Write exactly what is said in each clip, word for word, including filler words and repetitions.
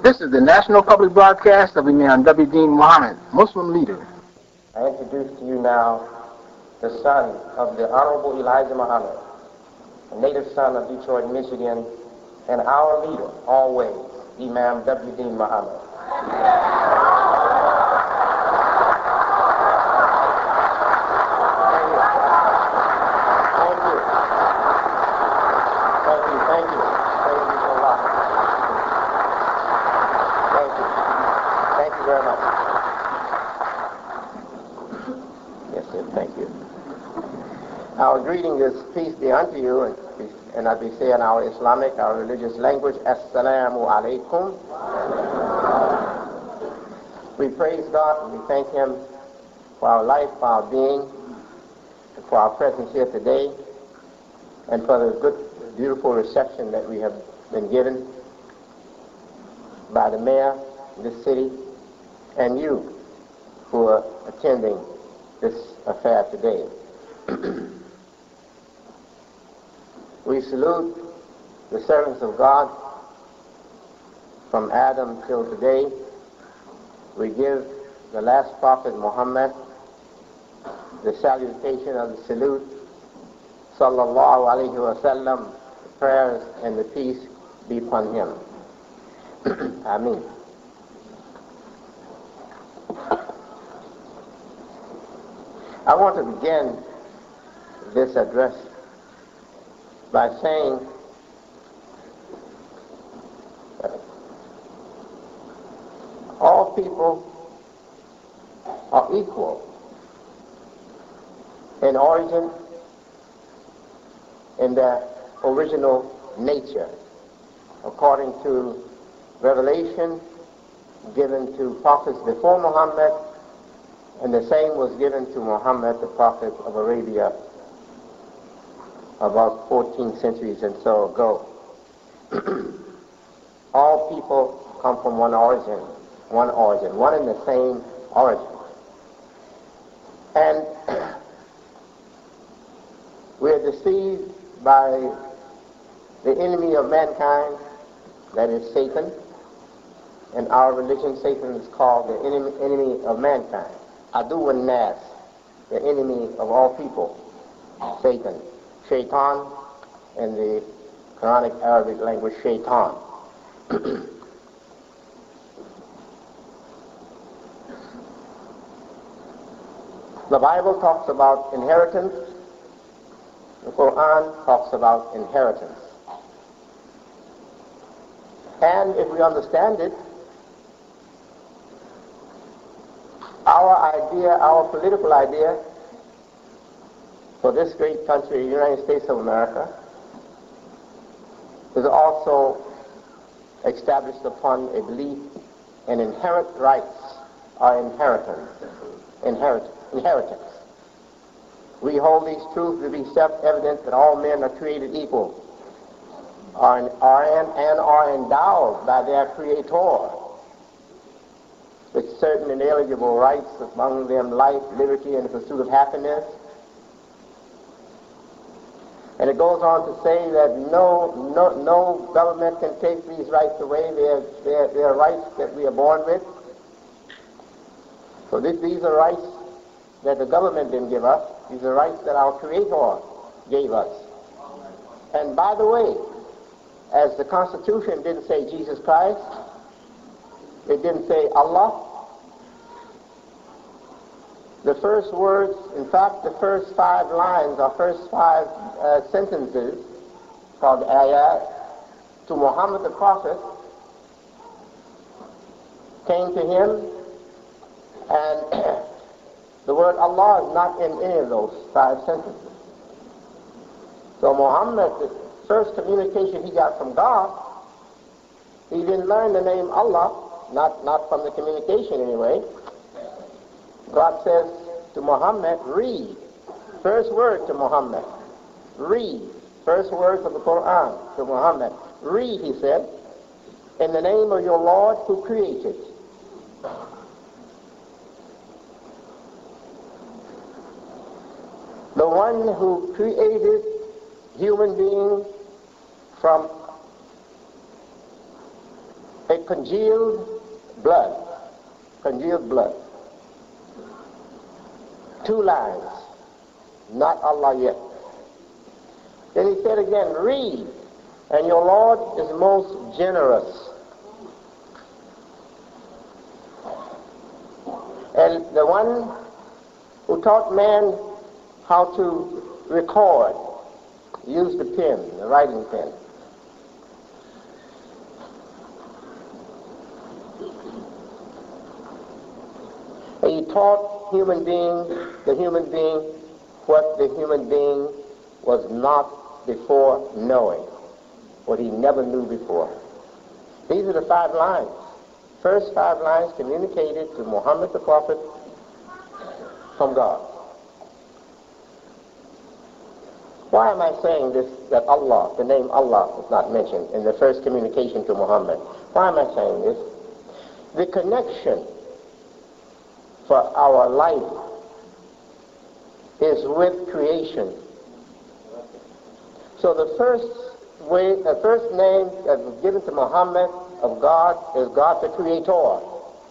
This is the National Public Broadcast of Imam W. Deen Muhammad, Muslim leader. I introduce to you now the son of the Honorable Elijah Muhammad, a native son of Detroit, Michigan, and our leader always, Imam W. Deen Muhammad. Our greeting is peace be unto you, and, and I be saying our Islamic, our religious language, Assalamu alaikum. We praise God and we thank Him for our life, for our being, for our presence here today, and for the good, beautiful reception that we have been given by the mayor of this city and you who are attending this affair today. We salute the servants of God from Adam till today. We give the last prophet Muhammad the salutation of the salute, sallallahu alayhi wa sallam, the prayers and the peace be upon him. Ameen. I want to begin this address by saying that all people are equal in origin, in their original nature, according to revelation given to prophets before Muhammad, and the same was given to Muhammad, the prophet of Arabia, about fourteen centuries and so ago. All people come from one origin, one origin, one and the same origin. And we are deceived by the enemy of mankind, that is Satan. In our religion, Satan is called the enemy, enemy of mankind. Adu an-nas, the enemy of all people, Satan. Shaitan, in the Quranic Arabic language, shaitan. The Bible talks about inheritance. The Quran talks about inheritance. And if we understand it, our idea, our political idea for this great country, the United States of America, is also established upon a belief in inherent rights or inheritance. Inherit, inheritance. We hold these truths to be self-evident that all men are created equal, are, are and, and are endowed by their Creator with certain inalienable rights, among them life, liberty, and the pursuit of happiness. And it goes on to say that no, no, no government can take these rights away. They're, they're, they're rights that we are born with. So this, these are rights that the government didn't give us. These are rights that our Creator gave us. And by the way, as the Constitution didn't say Jesus Christ, it didn't say Allah. The first words, in fact, the first five lines or first five uh, sentences called ayat to Muhammad the Prophet came to him, and the word Allah is not in any of those five sentences. So Muhammad, the first communication he got from God, he didn't learn the name Allah, not, not from the communication anyway. God says to Muhammad, read. First word to Muhammad, read. First words of the Quran to Muhammad. Read, he said, in the name of your Lord who created. The one who created human beings from a congealed blood, congealed blood. Two lines, not Allah yet. Then he said again, read, and your Lord is most generous. And the one who taught man how to record used the pen, the writing pen. And he taught human being, the human being, what the human being was not before knowing, what he never knew before. These are the five lines. First five lines communicated to Muhammad the Prophet from God. Why am I saying this, that Allah, the name Allah, is not mentioned in the first communication to Muhammad? Why am I saying this? The connection for our life is with creation. So the first way, the first name that was given to Muhammad of God is God the Creator.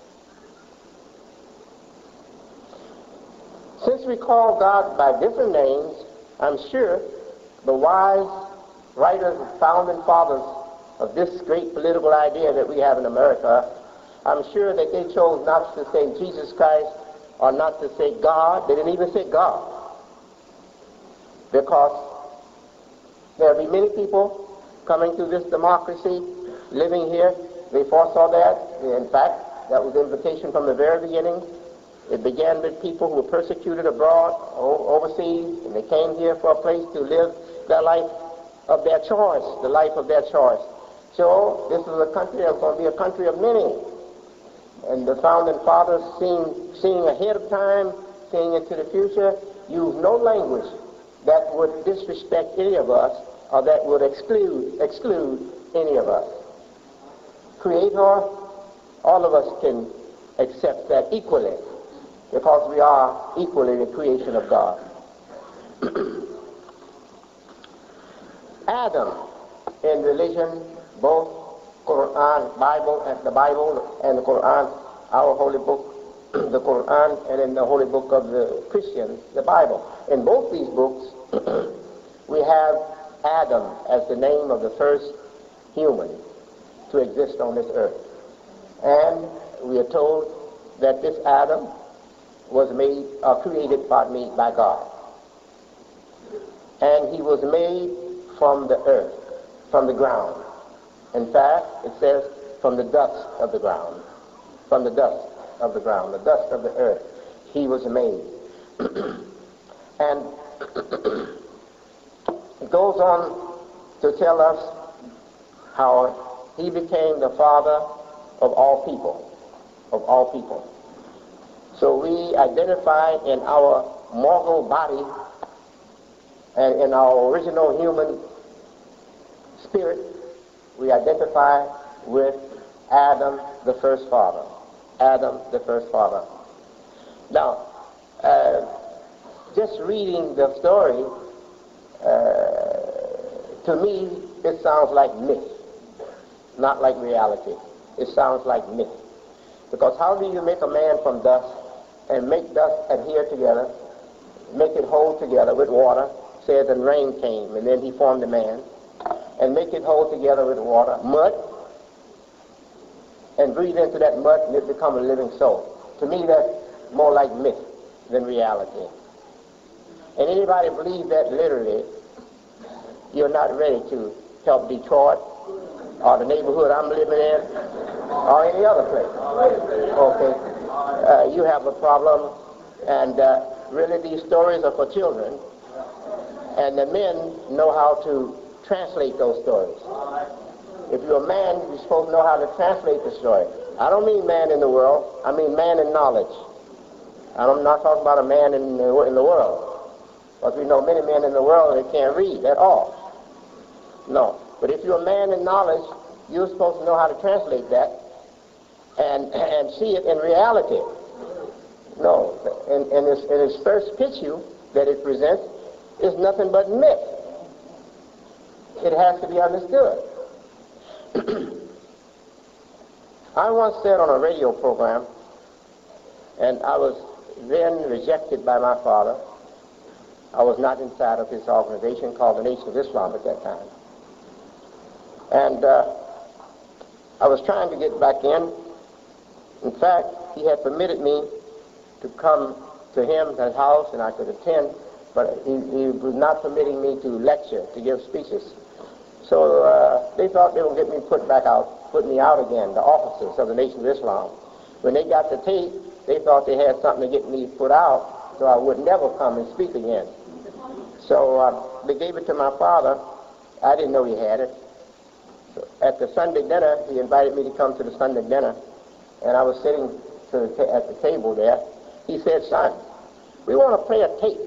Since we call God by different names, I'm sure the wise writers and founding fathers of this great political idea that we have in America, I'm sure that they chose not to say Jesus Christ or not to say God. They didn't even say God. Because there will be many people coming through this democracy, living here. They foresaw that. In fact, that was the invitation from the very beginning. It began with people who were persecuted abroad, overseas, and they came here for a place to live their life of their choice, the life of their choice. So this is a country that's going to be a country of many. And the founding fathers, seeing, seeing ahead of time, seeing into the future, used no language that would disrespect any of us or that would exclude, exclude any of us. Creator, all of us can accept that equally, because we are equally the creation of God. Adam, in religion, both Quran, Bible, and the Bible and the Quran, our holy book, the Quran, and in the holy book of the Christians, the Bible. In both these books, we have Adam as the name of the first human to exist on this earth. And we are told that this Adam was made, uh, created, pardon me, by God. And he was made from the earth, from the ground. In fact, it says from the dust of the ground, from the dust of the ground, the dust of the earth, he was made. And it goes on to tell us how he became the father of all people, of all people. So we identify in our mortal body and in our original human spirit, we identify with Adam, the first father. Adam, the first father. Now, uh, just reading the story, uh, to me, it sounds like myth, not like reality. It sounds like myth. Because how do you make a man from dust and make dust adhere together, make it hold together with water, says, and rain came, and then he formed a man, and make it hold together with water, mud, and breathe into that mud, and it become a living soul. To me, that's more like myth than reality. And anybody believes that literally, you're not ready to help Detroit or the neighborhood I'm living in or any other place. Okay. Uh, you have a problem, and uh, really these stories are for children, and the men know how to translate those stories. If you're a man, you're supposed to know how to translate the story. I don't mean man in the world, I mean man in knowledge. I'm not talking about a man in the, in the world, because we know many men in the world that can't read at all. No, but if you're a man in knowledge, you're supposed to know how to translate that and and see it in reality. No, and, and, its, and its first picture that it presents is nothing but myth. It has to be understood. I once said on a radio program, and I was then rejected by my father. I was not inside of his organization called the Nation of Islam at that time. And uh, I was trying to get back in. In fact, he had permitted me to come to him, his house, and I could attend, but he, he was not permitting me to lecture, to give speeches. So uh, they thought they would get me put back out, put me out again, the officers of the Nation of Islam. When they got the tape, they thought they had something to get me put out, so I would never come and speak again. So uh, they gave it to my father. I didn't know he had it. So at the Sunday dinner, he invited me to come to the Sunday dinner, and I was sitting to the ta- at the table there. He said, "Son, we want to play a tape."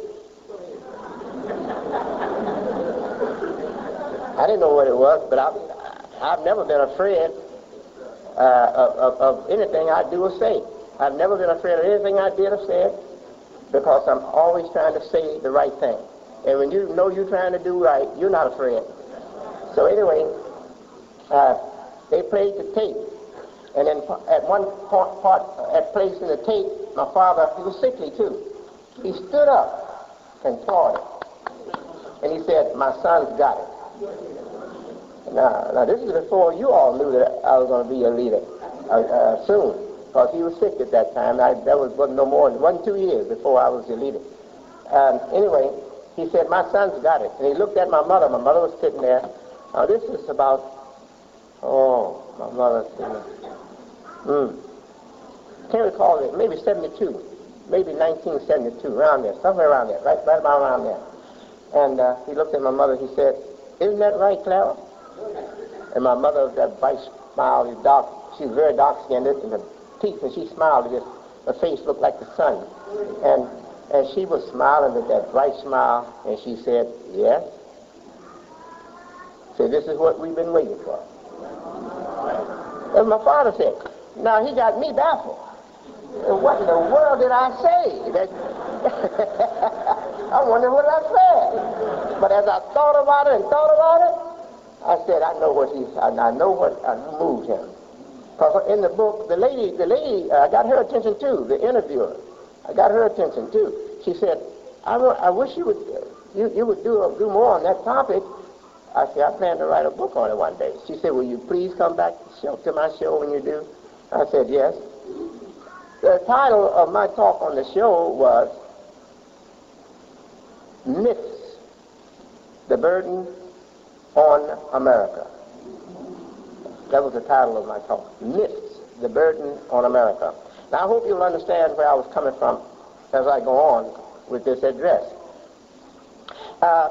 I didn't know what it was, but I've, I've never been afraid uh, of, of, of anything I do or say. I've never been afraid of anything I did or said, because I'm always trying to say the right thing. And when you know you're trying to do right, you're not afraid. So anyway, uh, they played the tape. And then at one part, part at place in the tape, my father, he was sickly too. He stood up and applauded. And he said, "My son's got it." Now, now this is before you all knew that I was going to be a leader uh, uh, soon, because he was sick at that time. I, that was wasn't no more than one, two years before I was a leader. Um, anyway, he said, "My son's got it." And he looked at my mother. My mother was sitting there. Now, this is about, oh, my mother's sitting there. Hmm. Can't recall it. Maybe seventy-two. Maybe nineteen seventy-two, around there, somewhere around there, right, right about around there. And uh, he looked at my mother. He said, "Isn't that right, Clara?" And my mother, that bright smile, was dark. She was very dark-skinned, and the teeth, when she smiled, just her face looked like the sun. And and she was smiling with that bright smile, and she said, "Yes." So this is what we've been waiting for. And my father said, now he got me baffled. What in the world did I say? That I wonder what I said. But as I thought about it and thought about it, I said, I know what he, I, I know what I moved him. Because in the book, the lady, the lady, I uh, got her attention too. The interviewer, I got her attention too. She said, I, I wish you would, you, you would do do more on that topic. I said, I plan to write a book on it one day. She said, will you please come back show, to my show when you do? I said, yes. The title of my talk on the show was Myths, the Burden on America. That was the title of my talk. Myths, the Burden on America. Now, I hope you'll understand where I was coming from as I go on with this address. Uh,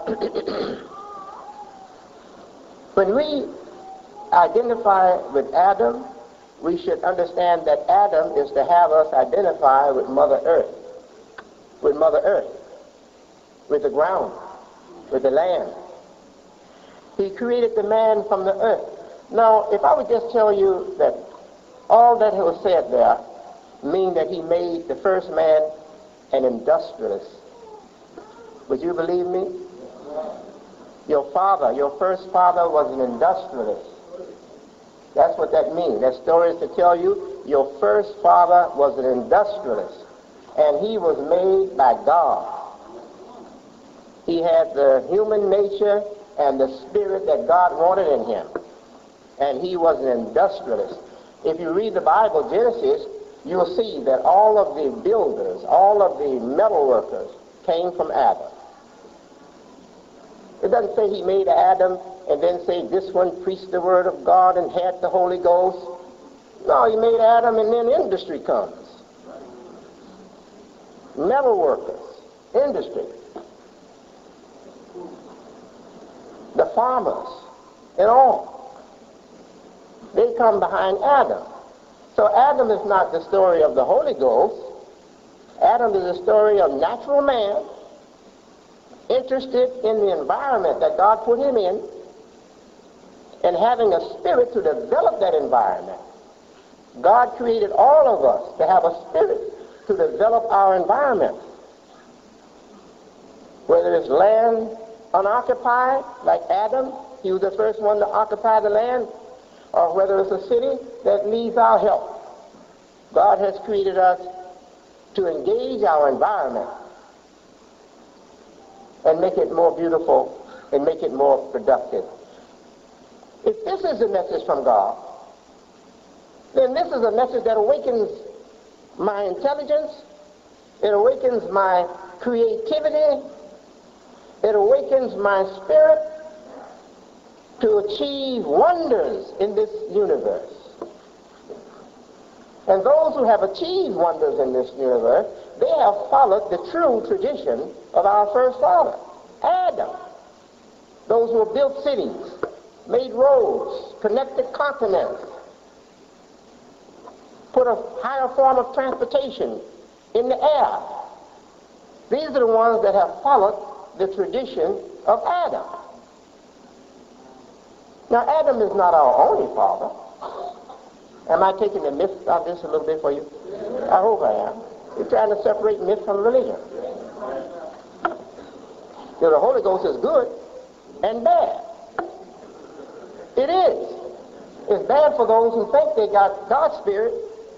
when we identify with Adam, we should understand that Adam is to have us identify with Mother Earth, with Mother Earth, with the ground, with the land. He created the man from the earth. Now, if I would just tell you that all that was said there mean that he made the first man an industrialist, would you believe me? Your father, your first father was an industrialist. That's what that means. That story is to tell you your first father was an industrialist, and he was made by God. He had the human nature and the spirit that God wanted in him, and he was an industrialist. If you read the Bible, Genesis, you'll see that all of the builders, all of the metal workers came from Adam. It doesn't say he made Adam and then say this one preached the word of God and had the Holy Ghost. No, he made Adam and then industry comes. Metal workers, industry. The farmers and all. They come behind Adam. So Adam is not the story of the Holy Ghost. Adam is the story of natural man interested in the environment that God put him in and having a spirit to develop that environment. God created all of us to have a spirit to develop our environment. Whether it's land unoccupied, like Adam, he was the first one to occupy the land, or whether it's a city that needs our help. God has created us to engage our environment and make it more beautiful and make it more productive. If this is a message from God, then this is a message that awakens my intelligence, it awakens my creativity, it awakens my spirit to achieve wonders in this universe. And those who have achieved wonders in this universe, they have followed the true tradition of our first father, Adam. Those who have built cities, made roads, connected continents, put a higher form of transportation in the air. These are the ones that have followed the tradition of Adam. Now, Adam is not our only father. Am I taking the myth out of this a little bit for you? I hope I am. You're trying to separate myth from religion. You know, the Holy Ghost is good and bad. It is. It's bad for those who think they got God's Spirit,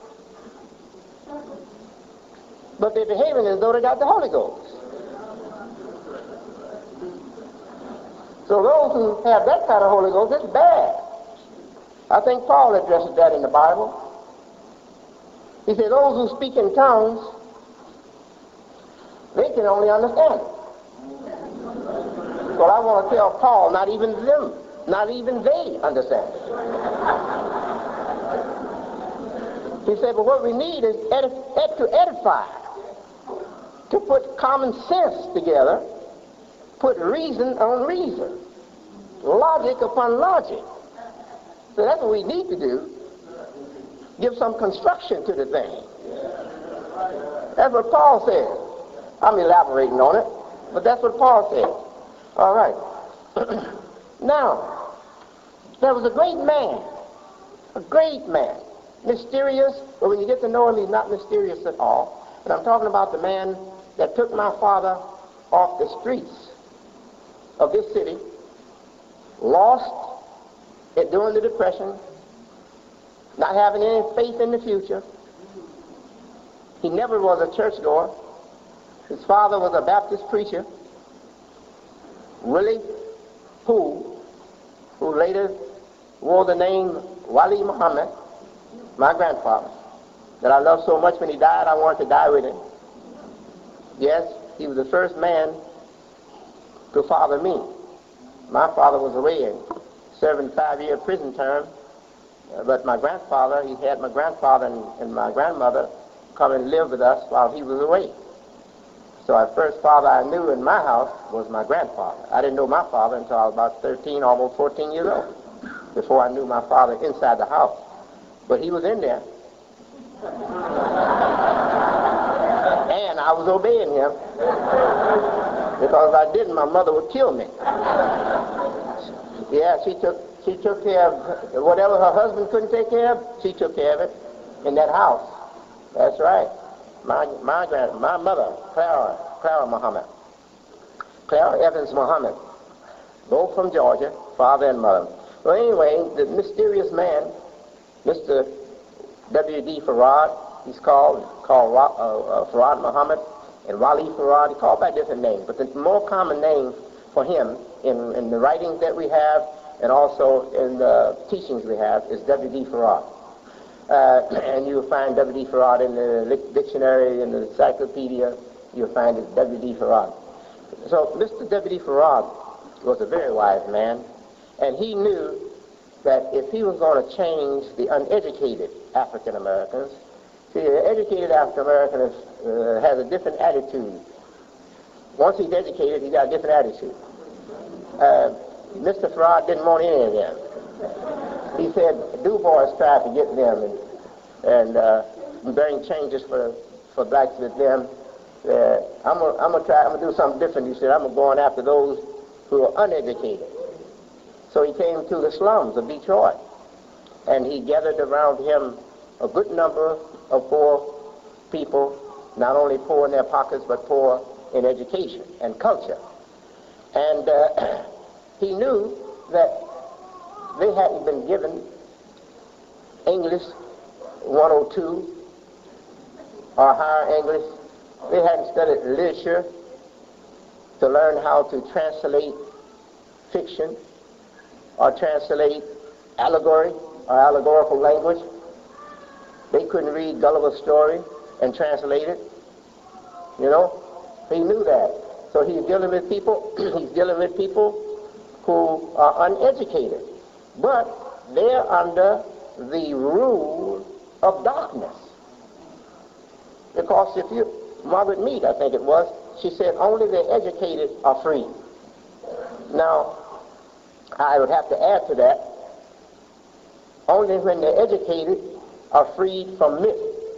but they're behaving as though they got the Holy Ghost. So those who have that kind of Holy Ghost, it's bad. I think Paul addresses that in the Bible. He said those who speak in tongues, they can only understand it. Well, I want to tell Paul, not even them, not even they understand it. He said, but what we need is edif- ed- to edify, to put common sense together, put reason on reason, logic upon logic. So that's what we need to do. Give some construction to the thing. That's what Paul said. I'm elaborating on it, but that's what Paul said. All right. Now, there was a great man, a great man, mysterious, but when you get to know him, he's not mysterious at all. And I'm talking about the man that took my father off the streets of this city, lost it during the Depression, not having any faith in the future. He never was a churchgoer. His father was a Baptist preacher, Willie Poole, who later wore the name Wali Muhammad, my grandfather, that I loved so much. When he died, I wanted to die with him. Yes, he was the first man to father me. My father was away and serving five-year prison term, uh, but my grandfather, he had my grandfather and, and my grandmother come and live with us while he was away. So the first father I knew in my house was my grandfather. I didn't know my father until I was about thirteen, almost fourteen years old, before I knew my father inside the house. But he was in there. And I was obeying him. Because if I didn't, my mother would kill me. Yeah, she took she took care of whatever her husband couldn't take care of, she took care of it in that house. That's right. My my grand my mother, Clara Clara Muhammad. Clara Evans Muhammad. Both from Georgia, father and mother. Well, anyway, the mysterious man, Mister W D Farad, he's called called uh, uh, Farad Muhammad and Wali Farad. He called by different names, but the more common name for him in, in the writings that we have and also in the teachings we have is W D Farad. Uh, and you'll find W D Farad in the dictionary, in the encyclopedia, you'll find it W D Farad. So Mister W D Farad was a very wise man, and he knew that if he was going to change the uneducated African Americans, see, the educated African American is, uh, has a different attitude. Once he's educated, he's got a different attitude. Uh, Mister Farad didn't want any of them. He said, Du Bois tried to get them and, and uh, bring changes for for blacks with them. Uh, I'm gonna I'm gonna try. I'm gonna do something different. He said, I'm gonna go on after those who are uneducated. So he came to the slums of Detroit, and he gathered around him a good number of poor people, not only poor in their pockets, but poor in education and culture. And uh, he knew that they hadn't been given English one oh two or higher English. They hadn't studied literature to learn how to translate fiction or translate allegory or allegorical language. They couldn't read Gulliver's story and translate it. You know, he knew that. So he's dealing with people, he's dealing with people who are uneducated, but they're under the rule of darkness. Because if you, Margaret Mead, I think it was, she said only the educated are free. Now, I would have to add to that, only when the educated are freed from myth.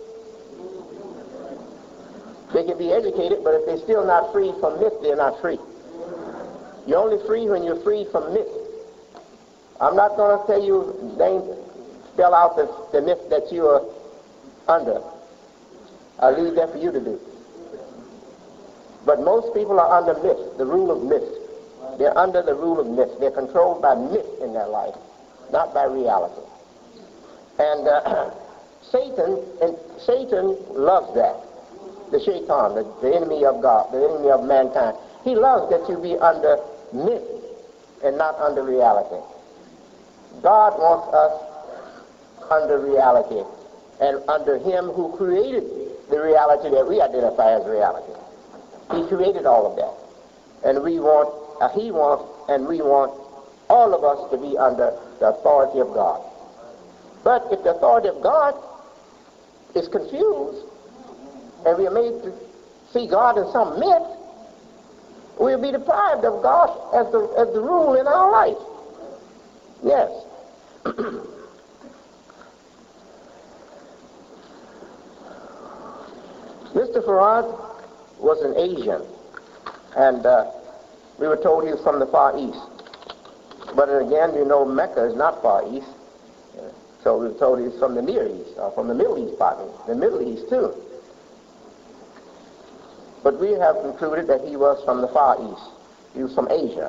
They can be educated, but if they're still not freed from myth, they're not free. You're only free when you're free from myth. I'm not going to tell you, name, spell out the, the myth that you are under. I'll leave that for you to do. But most people are under myth, the rule of myth. They're under the rule of myth. They're controlled by myth in their life, not by reality. And uh, Satan, and Satan loves that. The shaitan, the, the enemy of God, the enemy of mankind. He loves that you be under myth and not under reality. God wants us under reality and under him who created the reality that we identify as reality. He created all of that. And we want, uh, he wants, and we want all of us to be under the authority of God. But if the authority of God is confused, and we are made to see God in some myth, we'll be deprived of God as the, as the rule in our life. Yes. Mister Farad was an Asian, and uh, we were told he was from the Far East. But again, you know, Mecca is not Far East, so we were told he was from the Near East, or from the Middle East, pardon me, the Middle East too. But we have concluded that he was from the Far East. He was from Asia.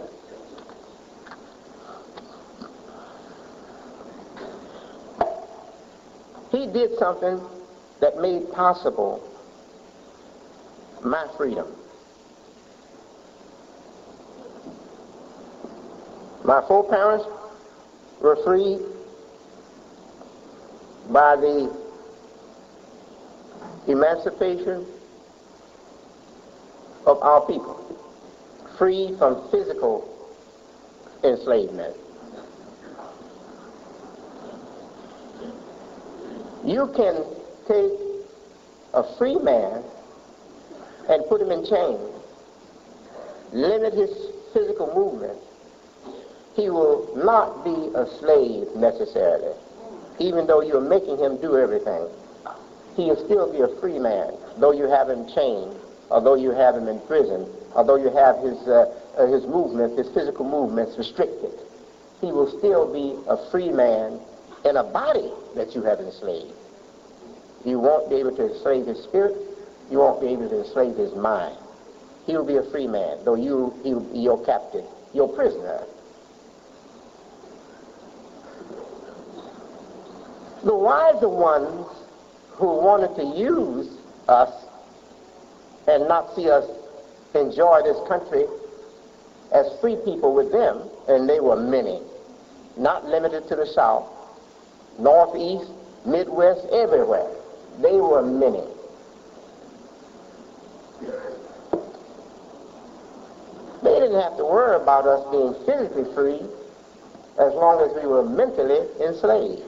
He did something that made possible my freedom. My foreparents were freed by the emancipation of our people, free from physical enslavement. You can take a free man and put him in chains, limit his physical movement. He will not be a slave necessarily, even though you're making him do everything. He will still be a free man, though you have him chained, although you have him in prison, although you have his, uh, uh, his movements, his physical movements restricted. He will still be a free man in a body that you have enslaved. You won't be able to enslave his spirit. You won't be able to enslave his mind. He will be a free man, though you, he will be your captive, your prisoner. The wiser ones who wanted to use us and not see us enjoy this country as free people with them, and they were many, not limited to the South, Northeast, Midwest, everywhere. They were many. They didn't have to worry about us being physically free as long as we were mentally enslaved.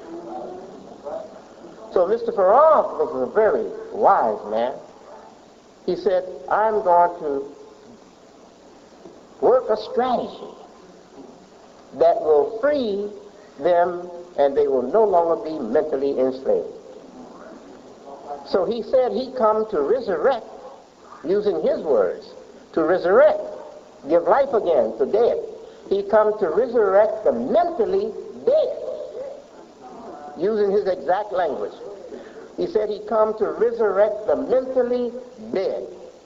So Mister Farad was a very wise man. He said, I'm going to work a strategy that will free them and they will no longer be mentally enslaved. So he said he'd come to resurrect, using his words, to resurrect, give life again to dead. He'd come to resurrect the mentally dead, using his exact language. He said he'd come to resurrect the mentally dead.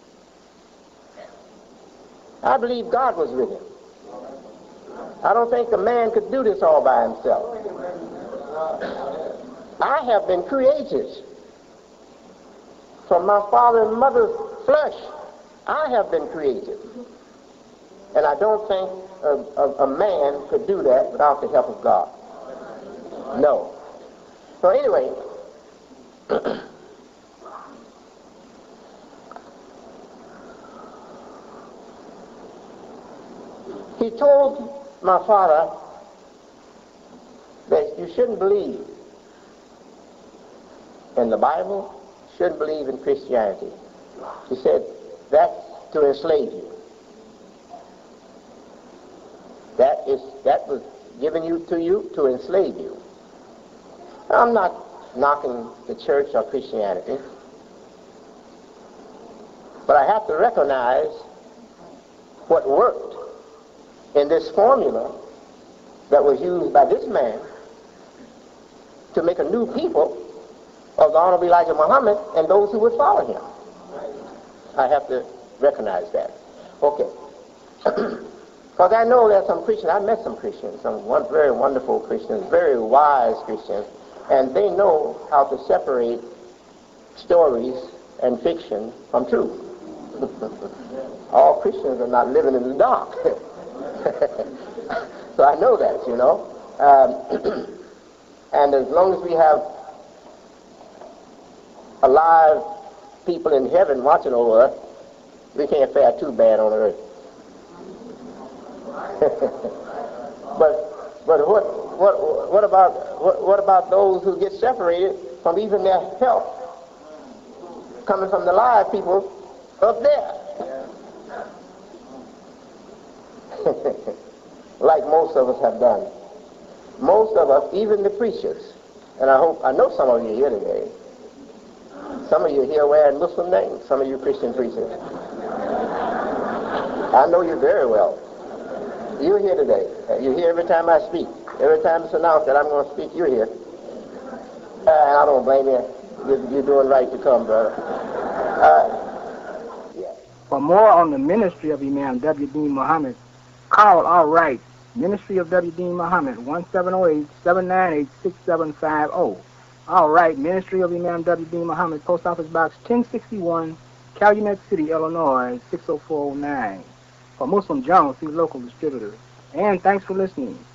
I believe God was with him. I don't think a man could do this all by himself. I have been created from my father and mother's flesh. I have been created. And I don't think a, a, a man could do that without the help of God. No. So anyway, he told my father that you shouldn't believe in the Bible, shouldn't believe in Christianity. He said, that's to enslave you. That is, that was given you to you to enslave you. I'm not knocking the church or Christianity, but I have to recognize what worked in this formula that was used by this man to make a new people of the Honorable Elijah Muhammad and those who would follow him. I have to recognize that. Okay. Because I know there's some Christians, I met some Christians, some one very wonderful Christians, very wise Christians, and they know how to separate stories and fiction from truth. All Christians are not living in the dark. So I know that, you know. Um, and as long as we have alive people in heaven watching over us, we can't fare too bad on earth. but but what what what about what, what about those who get separated from even their help coming from the live people up there? Like most of us have done. Most of us, even the preachers, and I hope I know some of you here today. Some of you here wearing Muslim names, some of you Christian preachers. I know you very well. You're here today. You're here every time I speak. Every time it's announced that I'm going to speak, you're here. Uh, and I don't blame you. You're, you're doing right to come, brother. Uh, yeah. For more on the ministry of Imam W. Deen Muhammad, call All Right, Ministry of W. Deen Muhammad, one seven zero eight, seven nine eight, six seven five zero. All Right, Ministry of Imam W. Deen Muhammad, Post Office Box ten sixty-one, Calumet City, Illinois, six oh four oh nine. For Muslim Jones, see local distributors. And thanks for listening.